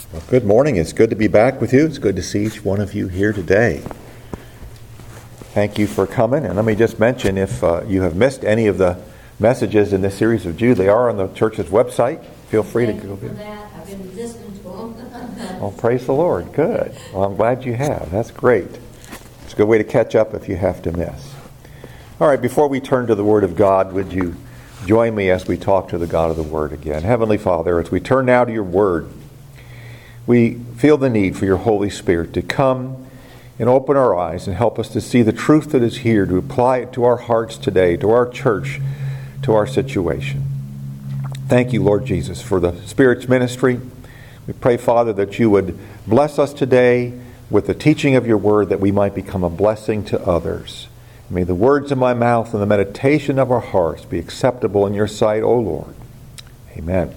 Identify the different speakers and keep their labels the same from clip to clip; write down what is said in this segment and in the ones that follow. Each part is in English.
Speaker 1: Well, good morning. It's good to be back with you. It's good to see each one of you here today. Thank you for coming. And let me just mention, if you have missed any of the messages in this series of Jude, they are on the church's website. Feel free to go there.
Speaker 2: I've been listening to them.
Speaker 1: Well, praise the Lord. Good. Well, I'm glad you have. That's great. It's a good way to catch up if you have to miss. All right, before we turn to the Word of God, would you join me as we talk to the God of the Word again? Heavenly Father, as we turn now to your Word, we feel the need for your Holy Spirit to come and open our eyes and help us to see the truth that is here, to apply it to our hearts today, to our church, to our situation. Thank you, Lord Jesus, for the Spirit's ministry. We pray, Father, that you would bless us today with the teaching of your word, that we might become a blessing to others. May the words of my mouth and the meditation of our hearts be acceptable in your sight, O Lord. Amen.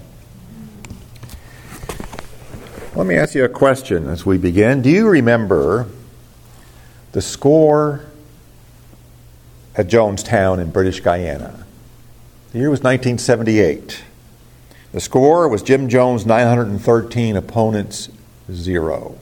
Speaker 1: Let me ask you a question as we begin. Do you remember the score at Jonestown in British Guyana? The year was 1978. The score was Jim Jones 913, opponents 0.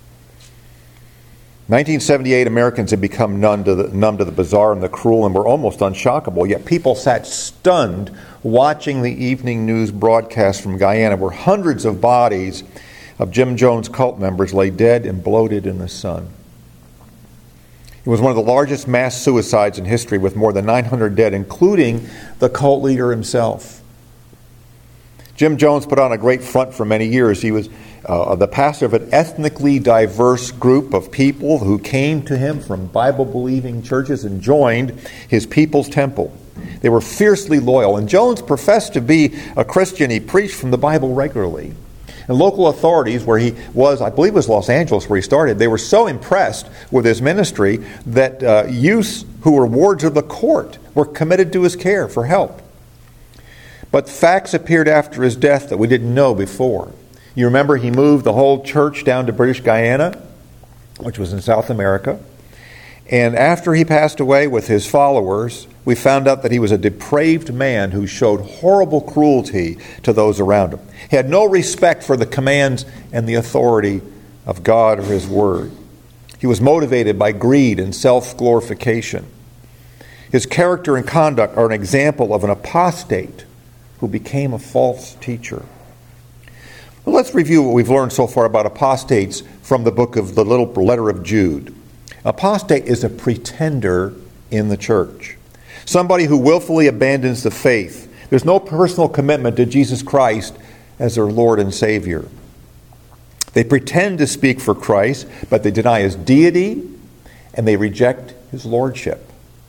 Speaker 1: 1978, Americans had become numb to the bizarre and the cruel and were almost unshockable, yet people sat stunned watching the evening news broadcast from Guyana, where hundreds of bodies of Jim Jones cult members lay dead and bloated in the sun. It was one of the largest mass suicides in history, with more than 900 dead, including the cult leader himself. Jim Jones put on a great front for many years. He was the pastor of an ethnically diverse group of people who came to him from Bible-believing churches and joined his people's temple. They were fiercely loyal, and Jones professed to be a Christian. He preached from the Bible regularly. And local authorities, where he was, I believe it was Los Angeles where he started, they were so impressed with his ministry that youths who were wards of the court were committed to his care for help. But facts appeared after his death that we didn't know before. You remember he moved the whole church down to British Guyana, which was in South America. And after he passed away with his followers, we found out that he was a depraved man who showed horrible cruelty to those around him. He had no respect for the commands and the authority of God or his word. He was motivated by greed and self-glorification. His character and conduct are an example of an apostate who became a false teacher. Well, let's review what we've learned so far about apostates from the book of the little letter of Jude. Apostate is a pretender in the church. Somebody who willfully abandons the faith. There's no personal commitment to Jesus Christ as their Lord and Savior. They pretend to speak for Christ, but they deny his deity and they reject his lordship.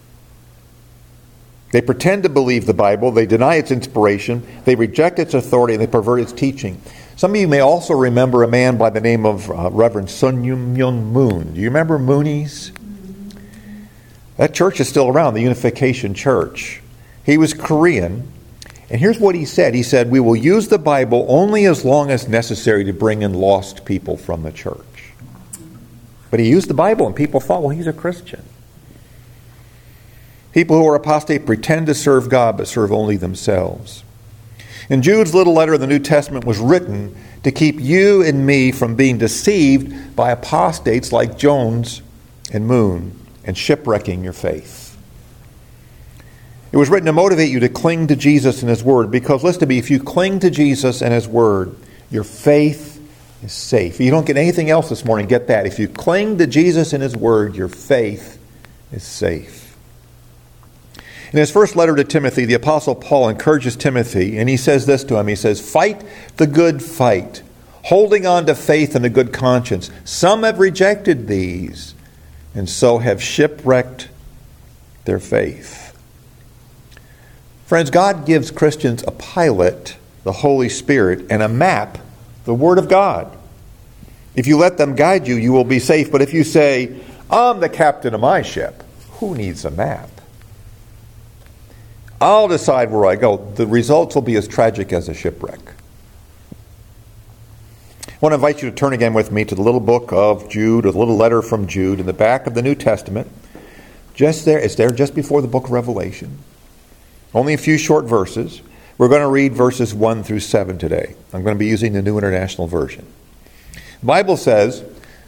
Speaker 1: They pretend to believe the Bible, they deny its inspiration, they reject its authority, and they pervert its teaching. Some of you may also remember a man by the name of Reverend Sun Myung Moon. Do you remember Moonies? That church is still around, the Unification Church. He was Korean, and here's what he said. He said, "We will use the Bible only as long as necessary to bring in lost people from the church." But he used the Bible, and people thought, well, he's a Christian. People who are apostate pretend to serve God, but serve only themselves. And Jude's little letter in the New Testament was written to keep you and me from being deceived by apostates like Jones and Moon and shipwrecking your faith. It was written to motivate you to cling to Jesus and his word, because listen to me, if you cling to Jesus and his word, your faith is safe. If you don't get anything else this morning, get that. If you cling to Jesus and his word, your faith is safe. In his first letter to Timothy, the Apostle Paul encourages Timothy, and he says this to him. He says, "Fight the good fight, holding on to faith and a good conscience. Some have rejected these, and so have shipwrecked their faith." Friends, God gives Christians a pilot, the Holy Spirit, and a map, the Word of God. If you let them guide you, you will be safe. But if you say, "I'm the captain of my ship," who needs a map? I'll decide where I go. The results will be as tragic as a shipwreck. I want to invite you to turn again with me to the little book of Jude, or the little letter from Jude in the back of the New Testament. Just there, it's there just before the book of Revelation. Only a few short verses. We're going to read verses 1 through 7 today. I'm going to be using the New International Version. The Bible says,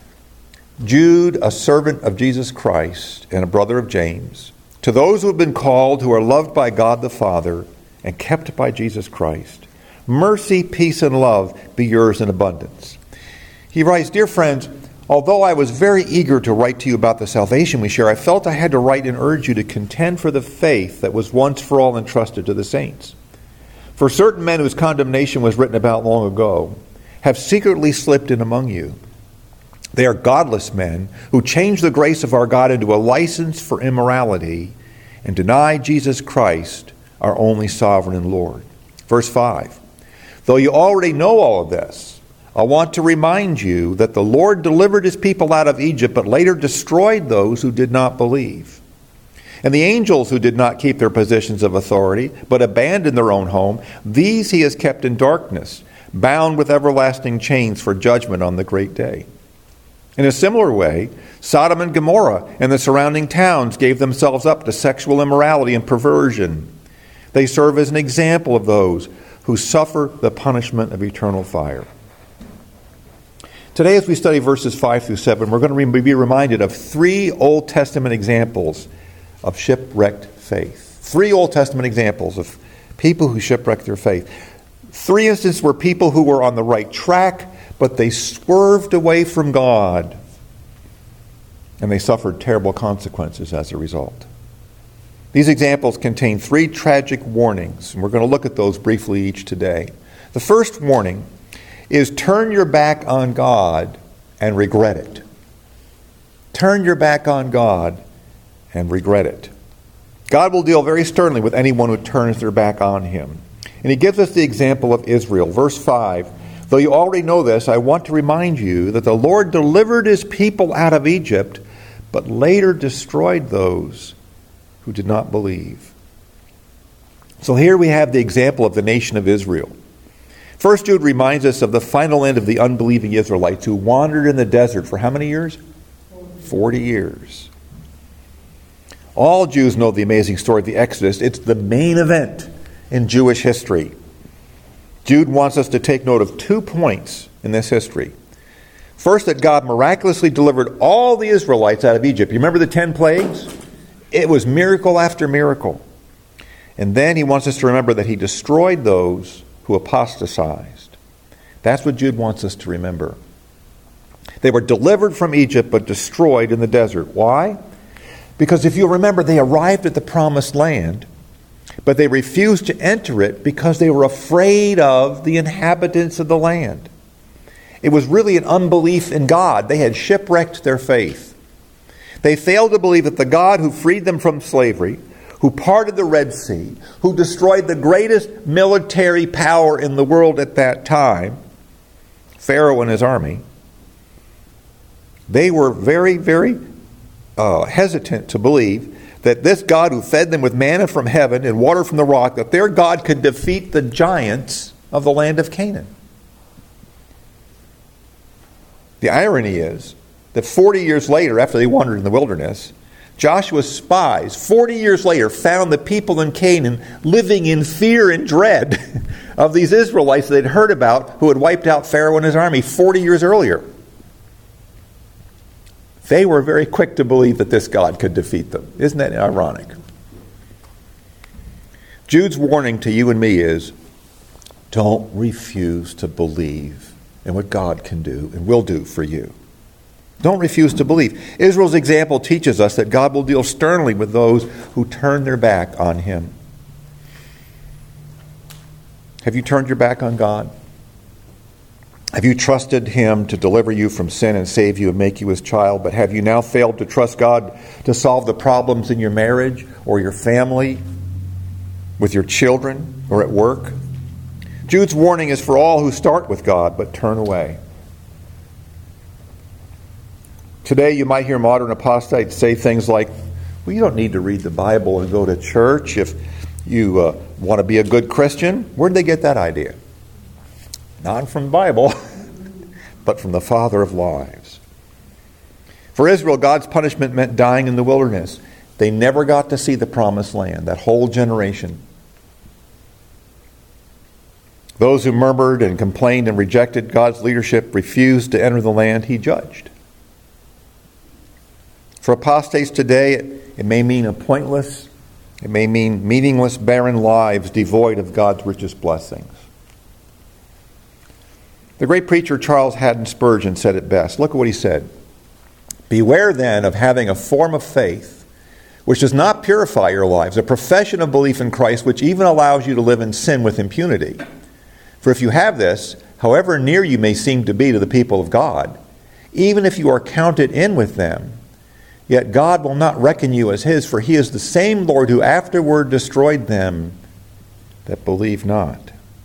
Speaker 1: Jude, a servant of Jesus Christ and a brother of James, to those who have been called, who are loved by God the Father and kept by Jesus Christ, mercy, peace, and love be yours in abundance. He writes, Dear friends, although I was very eager to write to you about the salvation we share, I felt I had to write and urge you to contend for the faith that was once for all entrusted to the saints. For certain men whose condemnation was written about long ago have secretly slipped in among you. They are godless men who change the grace of our God into a license for immorality and deny Jesus Christ, our only sovereign and Lord. Verse 5, though you already know all of this, I want to remind you that the Lord delivered his people out of Egypt, but later destroyed those who did not believe. And the angels who did not keep their positions of authority, but abandoned their own home, these he has kept in darkness, bound with everlasting chains for judgment on the great day. In a similar way, Sodom and Gomorrah and the surrounding towns gave themselves up to sexual immorality and perversion. They serve as an example of those who suffer the punishment of eternal fire. Today, as we study verses 5 through 7, we're going to be reminded of 3 Old Testament examples of shipwrecked faith. 3 Old Testament examples of people who shipwrecked their faith. 3 instances were people who were on the right track, but they swerved away from God, and they suffered terrible consequences as a result. These examples contain 3 tragic warnings, and we're going to look at those briefly each today. The first warning is turn your back on God and regret it. Turn your back on God and regret it. God will deal very sternly with anyone who turns their back on him. And he gives us the example of Israel. Verse 5, though you already know this, I want to remind you that the Lord delivered his people out of Egypt, but later destroyed those who did not believe. So here we have the example of the nation of Israel. First, Jude reminds us of the final end of the unbelieving Israelites who wandered in the desert for how many years? 40 years. All Jews know the amazing story of the Exodus. It's the main event in Jewish history. Jude wants us to take note of 2 points in this history. First, that God miraculously delivered all the Israelites out of Egypt. You remember the 10 plagues? It was miracle after miracle. And then he wants us to remember that he destroyed those who apostatized. That's what Jude wants us to remember. They were delivered from Egypt but destroyed in the desert. Why? Because if you remember, they arrived at the promised land, but they refused to enter it because they were afraid of the inhabitants of the land. It was really an unbelief in God. They had shipwrecked their faith. They failed to believe that the God who freed them from slavery, who parted the Red Sea, who destroyed the greatest military power in the world at that time, Pharaoh and his army, they were very, very hesitant to believe that this God who fed them with manna from heaven and water from the rock, that their God could defeat the giants of the land of Canaan. The irony is that 40 years later, after they wandered in the wilderness, Joshua's spies, 40 years later, found the people in Canaan living in fear and dread of these Israelites they'd heard about who had wiped out Pharaoh and his army 40 years earlier. They were very quick to believe that this God could defeat them. Isn't that ironic? Jude's warning to you and me is, don't refuse to believe in what God can do and will do for you. Don't refuse to believe. Israel's example teaches us that God will deal sternly with those who turn their back on him. Have you turned your back on God? Have you trusted him to deliver you from sin and save you and make you his child? But have you now failed to trust God to solve the problems in your marriage or your family, with your children or at work? Jude's warning is for all who start with God but turn away. Today you might hear modern apostates say things like, well, you don't need to read the Bible and go to church if you want to be a good Christian. Where did they get that idea? Not from the Bible, but from the father of lies. For Israel, God's punishment meant dying in the wilderness. They never got to see the promised land, that whole generation. Those who murmured and complained and rejected God's leadership refused to enter the land he judged. For apostates today, it may mean it may mean meaningless, barren lives devoid of God's richest blessings. The great preacher Charles Haddon Spurgeon said it best. Look at what he said. Beware then of having a form of faith which does not purify your lives, a profession of belief in Christ which even allows you to live in sin with impunity. For if you have this, however near you may seem to be to the people of God, even if you are counted in with them, yet God will not reckon you as his, for he is the same Lord who afterward destroyed them that believe not.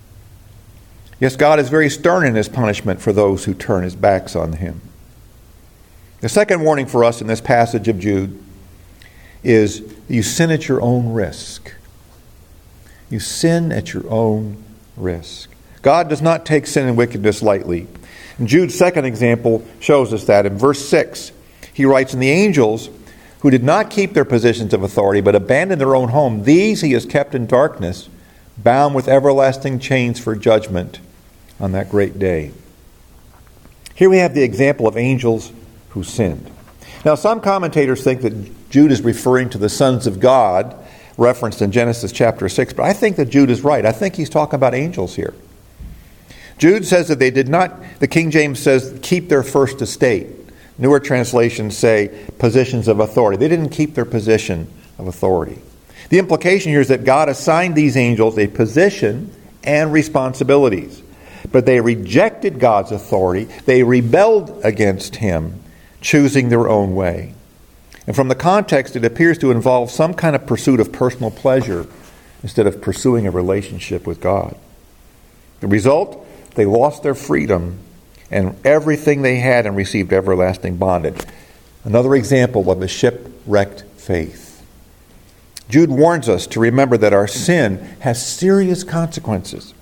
Speaker 1: Yes, God is very stern in his punishment for those who turn his backs on him. The second warning for us in this passage of Jude is you sin at your own risk. You sin at your own risk. God does not take sin and wickedness lightly. And Jude's second example shows us that. In verse 6, he writes, "And the angels who did not keep their positions of authority but abandoned their own home, these he has kept in darkness, bound with everlasting chains for judgment on that great day." Here we have the example of angels who sinned. Now, some commentators think that Jude is referring to the sons of God, referenced in Genesis chapter 6, but I think that Jude is right. I think he's talking about angels here. Jude says that they did not, the King James says, keep their first estate. Newer translations say positions of authority. They didn't keep their position of authority. The implication here is that God assigned these angels a position and responsibilities. But they rejected God's authority. They rebelled against him, choosing their own way. And from the context, it appears to involve some kind of pursuit of personal pleasure instead of pursuing a relationship with God. The result, they lost their freedom and everything they had and received everlasting bondage. Another example of a shipwrecked faith. Jude warns us to remember that our sin has serious consequences.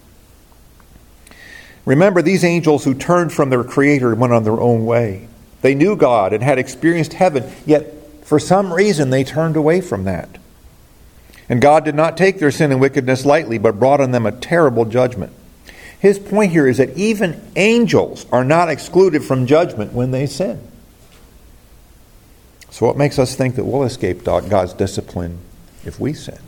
Speaker 1: Remember, these angels who turned from their Creator went on their own way. They knew God and had experienced heaven, yet for some reason they turned away from that. And God did not take their sin and wickedness lightly, but brought on them a terrible judgment. His point here is that even angels are not excluded from judgment when they sin. So what makes us think that we'll escape God's discipline if we sin?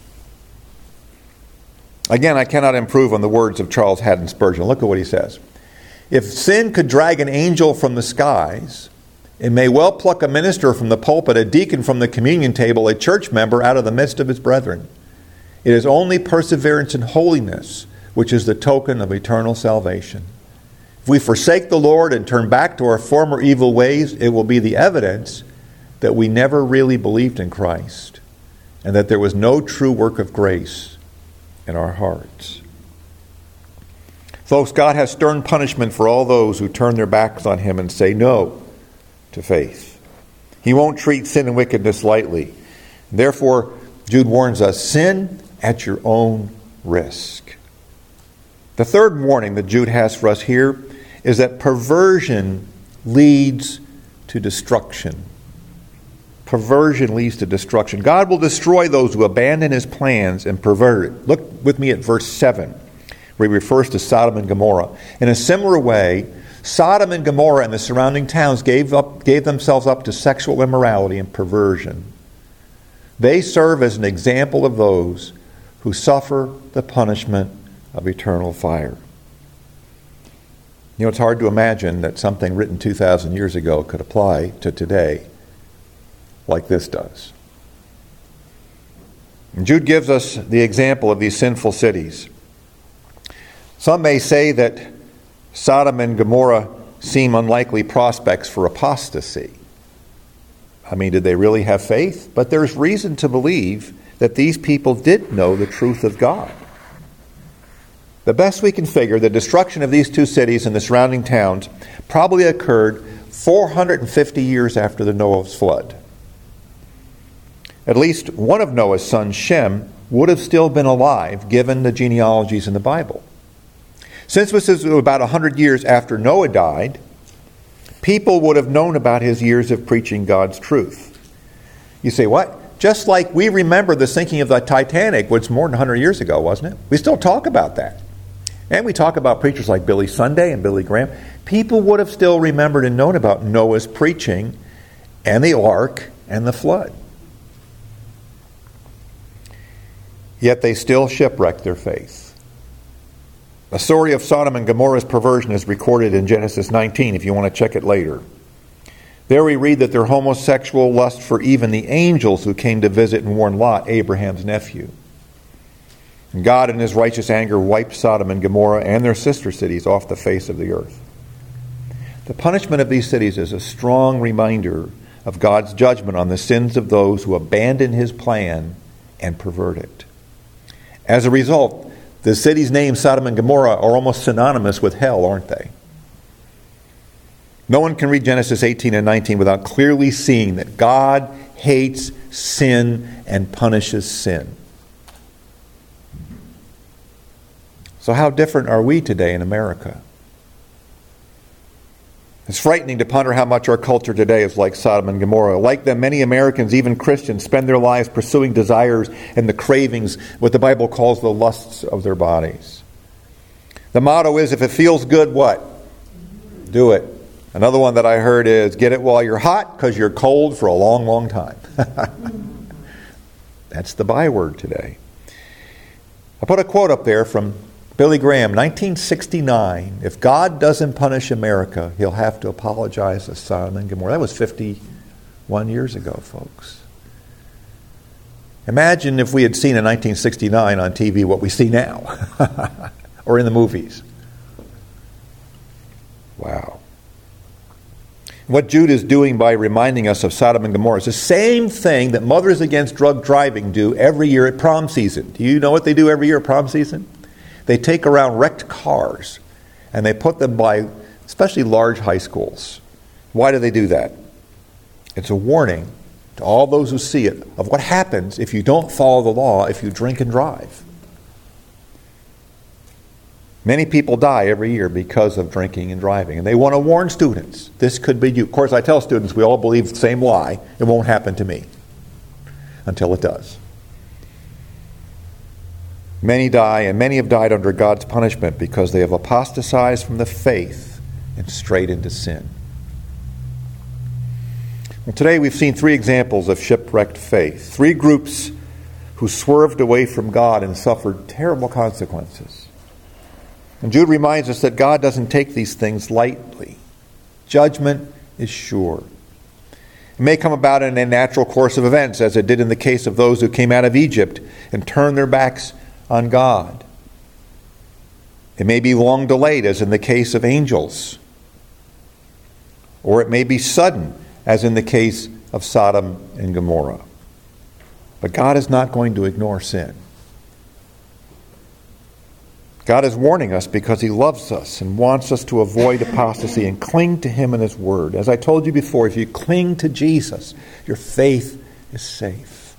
Speaker 1: Again, I cannot improve on the words of Charles Haddon Spurgeon. Look at what he says. If sin could drag an angel from the skies, it may well pluck a minister from the pulpit, a deacon from the communion table, a church member out of the midst of his brethren. It is only perseverance in holiness which is the token of eternal salvation. If we forsake the Lord and turn back to our former evil ways, it will be the evidence that we never really believed in Christ and that there was no true work of grace in our hearts. Folks, God has stern punishment for all those who turn their backs on him and say no to faith. He won't treat sin and wickedness lightly. Therefore, Jude warns us, sin at your own risk. The third warning that Jude has for us here is that perversion leads to destruction. Perversion leads to destruction. God will destroy those who abandon his plans and pervert it. Look with me at verse 7, where he refers to Sodom and Gomorrah. In a similar way, Sodom and Gomorrah and the surrounding towns gave themselves up to sexual immorality and perversion. They serve as an example of those who suffer the punishment of eternal fire. You know, it's hard to imagine that something written 2,000 years ago could apply to today like this does. And Jude gives us the example of these sinful cities. Some may say that Sodom and Gomorrah seem unlikely prospects for apostasy. I mean, did they really have faith? But there's reason to believe that these people did know the truth of God. The best we can figure, the destruction of these two cities and the surrounding towns probably occurred 450 years after the Noah's flood. At least one of Noah's sons, Shem, would have still been alive given the genealogies in the Bible. Since this is about 100 years after Noah died, people would have known about his years of preaching God's truth. You say, what? Just like we remember the sinking of the Titanic, which was more than 100 years ago, wasn't it? We still talk about that. And we talk about preachers like Billy Sunday and Billy Graham. People would have still remembered and known about Noah's preaching and the ark and the flood. Yet they still shipwrecked their faith. The story of Sodom and Gomorrah's perversion is recorded in Genesis 19 if you want to check it later. There we read that their homosexual lust for even the angels who came to visit and warn Lot, Abraham's nephew. And God in his righteous anger wiped Sodom and Gomorrah and their sister cities off the face of the earth. The punishment of these cities is a strong reminder of God's judgment on the sins of those who abandon his plan and pervert it. As a result, the cities named Sodom and Gomorrah are almost synonymous with hell, aren't they? No one can read Genesis 18 and 19 without clearly seeing that God hates sin and punishes sin. So how different are we today in America? It's frightening to ponder how much our culture today is like Sodom and Gomorrah. Like them, many Americans, even Christians, spend their lives pursuing desires and the cravings, what the Bible calls the lusts of their bodies. The motto is, if it feels good, what? Do it. Another one that I heard is, get it while you're hot because you're cold for a long, long time. That's the byword today. I put a quote up there from Billy Graham, 1969. If God doesn't punish America, he'll have to apologize to Sodom and Gomorrah. That was 51 years ago, folks. Imagine if we had seen in 1969 on TV what we see now, or in the movies. Wow. What Jude is doing by reminding us of Sodom and Gomorrah is the same thing that Mothers Against Drug Driving do every year at prom season. Do you know what they do every year at prom season? They take around wrecked cars and they put them by especially large high schools. Why do they do that? It's a warning to all those who see it of what happens if you don't follow the law, if you drink and drive. Many people die every year because of drinking and driving, and they want to warn students. This could be you. Of course, I tell students we all believe the same lie. It won't happen to me until it does. Many die, and many have died under God's punishment because they have apostatized from the faith and strayed into sin. Well, today we've seen three examples of shipwrecked faith. Three groups who swerved away from God and suffered terrible consequences. And Jude reminds us that God doesn't take these things lightly. Judgment is sure. It may come about in a natural course of events, as it did in the case of those who came out of Egypt and turned their backs on God. It may be long delayed, as in the case of angels. Or it may be sudden, as in the case of Sodom and Gomorrah. But God is not going to ignore sin. God is warning us because he loves us and wants us to avoid apostasy and cling to him and his word. As I told you before, if you cling to Jesus, your faith is safe.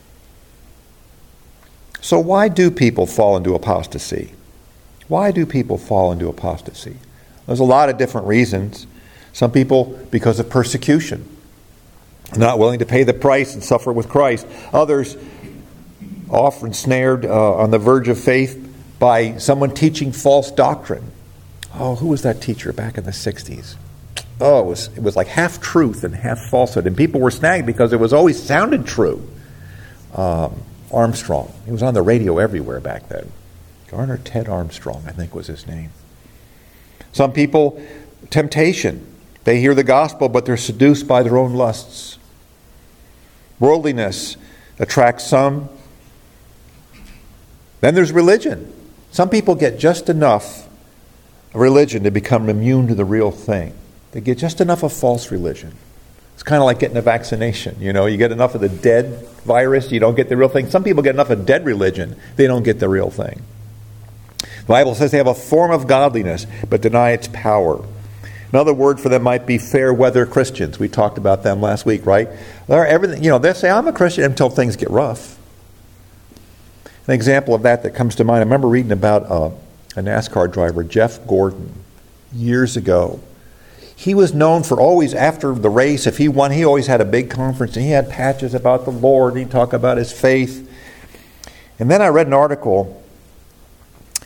Speaker 1: So why do people fall into apostasy? Why do people fall into apostasy? There's a lot of different reasons. Some people because of persecution, not willing to pay the price and suffer with Christ. Others often snared on the verge of faith by someone teaching false doctrine. Oh, who was that teacher back in the 60s? Oh, it was like half truth and half falsehood. And people were snagged because it was always sounded true. Armstrong. He was on the radio everywhere back then. Garner Ted Armstrong, I think was his name. Some people, temptation. They hear the gospel, but they're seduced by their own lusts. Worldliness attracts some. Then there's religion. Some people get just enough religion to become immune to the real thing. They get just enough of false religion. It's kind of like getting a vaccination. You know, you get enough of the dead virus, you don't get the real thing. Some people get enough of dead religion, they don't get the real thing. The Bible says they have a form of godliness, but deny its power. Another word for them might be fair weather Christians. We talked about them last week, right? They'll say, I'm a Christian until things get rough. An example of that comes to mind, I remember reading about a NASCAR driver, Jeff Gordon, years ago. He was known for always, after the race, if he won, he always had a big conference, and he had patches about the Lord, and he'd talk about his faith. And then I read an article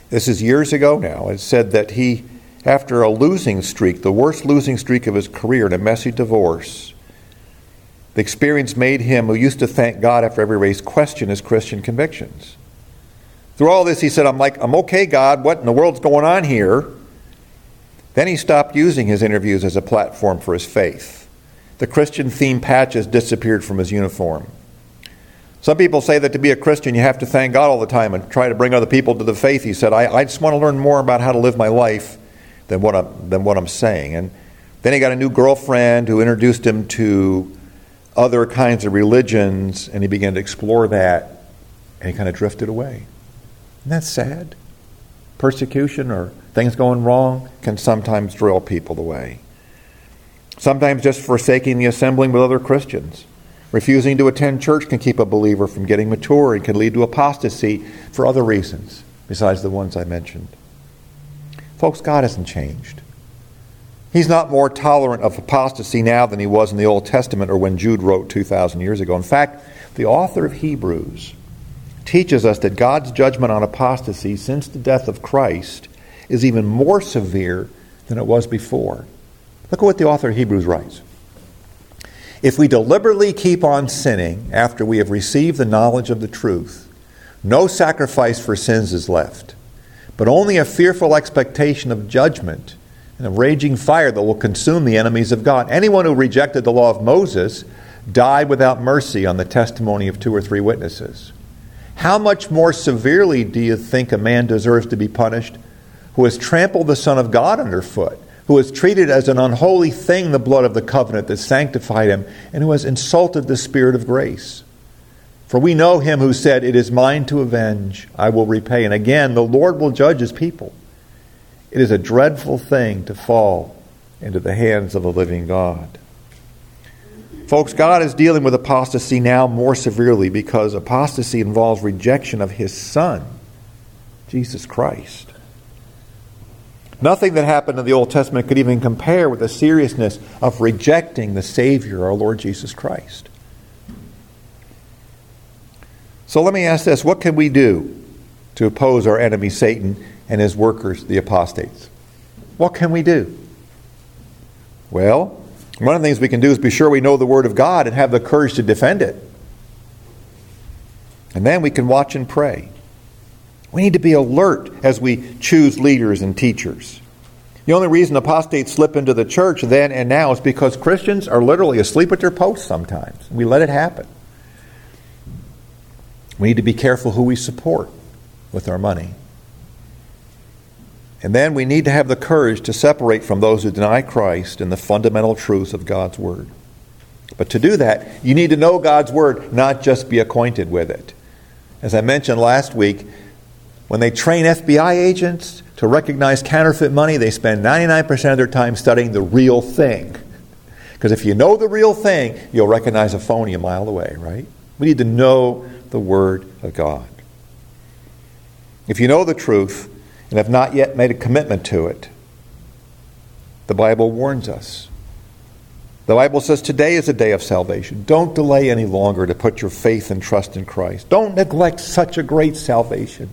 Speaker 1: This is years ago now. It said that he, after a losing streak, the worst losing streak of his career in a messy divorce, the experience made him, who used to thank God after every race, question his Christian convictions. Through all this, he said, I'm okay, God. What in the world's going on here? Then he stopped using his interviews as a platform for his faith. The Christian theme patches disappeared from his uniform. Some people say that to be a Christian, you have to thank God all the time and try to bring other people to the faith. He said, I just want to learn more about how to live my life than what I'm saying. And then he got a new girlfriend who introduced him to other kinds of religions, and he began to explore that, and he kind of drifted away. Isn't that sad? Persecution or things going wrong can sometimes draw people away. Sometimes just forsaking the assembling with other Christians. Refusing to attend church can keep a believer from getting mature and can lead to apostasy for other reasons besides the ones I mentioned. Folks, God hasn't changed. He's not more tolerant of apostasy now than he was in the Old Testament or when Jude wrote 2,000 years ago. In fact, the author of Hebrews teaches us that God's judgment on apostasy since the death of Christ is even more severe than it was before. Look at what the author of Hebrews writes. If we deliberately keep on sinning after we have received the knowledge of the truth, no sacrifice for sins is left, but only a fearful expectation of judgment and a raging fire that will consume the enemies of God. Anyone who rejected the law of Moses died without mercy on the testimony of 2 or 3 witnesses. How much more severely do you think a man deserves to be punished who has trampled the Son of God underfoot, who has treated as an unholy thing the blood of the covenant that sanctified him, and who has insulted the Spirit of grace? For we know him who said, "It is mine to avenge, I will repay." And again, the Lord will judge his people. It is a dreadful thing to fall into the hands of the living God. Folks, God is dealing with apostasy now more severely because apostasy involves rejection of his Son, Jesus Christ. Nothing that happened in the Old Testament could even compare with the seriousness of rejecting the Savior, our Lord Jesus Christ. So let me ask this: what can we do to oppose our enemy Satan and his workers, the apostates? What can we do? Well, one of the things we can do is be sure we know the Word of God and have the courage to defend it. And then we can watch and pray. We need to be alert as we choose leaders and teachers. The only reason apostates slip into the church then and now is because Christians are literally asleep at their posts sometimes. We let it happen. We need to be careful who we support with our money. And then we need to have the courage to separate from those who deny Christ and the fundamental truths of God's Word. But to do that, you need to know God's Word, not just be acquainted with it. As I mentioned last week, when they train FBI agents to recognize counterfeit money, they spend 99% of their time studying the real thing. Because if you know the real thing, you'll recognize a phony a mile away, right? We need to know the Word of God. If you know the truth and have not yet made a commitment to it, the Bible warns us. The Bible says today is a day of salvation. Don't delay any longer to put your faith and trust in Christ. Don't neglect such a great salvation.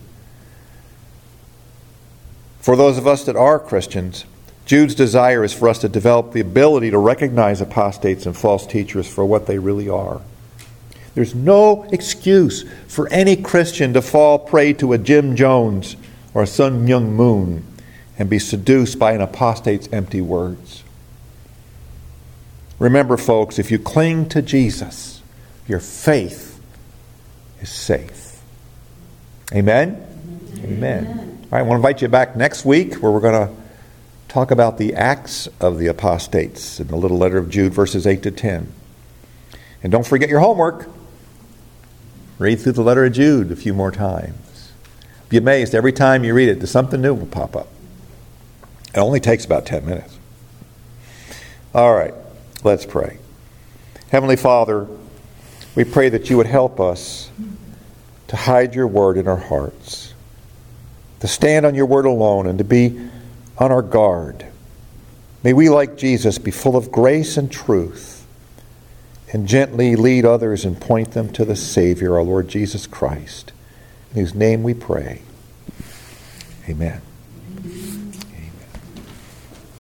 Speaker 1: For those of us that are Christians, Jude's desire is for us to develop the ability to recognize apostates and false teachers for what they really are. There's no excuse for any Christian to fall prey to a Jim Jones or a Sun Myung Moon and be seduced by an apostate's empty words. Remember, folks, if you cling to Jesus, your faith is safe. Amen? Amen. All right, I want to invite you back next week where we're going to talk about the acts of the apostates in the little letter of Jude, verses 8 to 10. And don't forget your homework. Read through the letter of Jude a few more times. Be amazed, every time you read it, something new will pop up. It only takes about 10 minutes. All right, let's pray. Heavenly Father, we pray that you would help us to hide your word in our hearts, to stand on your word alone and to be on our guard. May we, like Jesus, be full of grace and truth and gently lead others and point them to the Savior, our Lord Jesus Christ, in whose name we pray. Amen.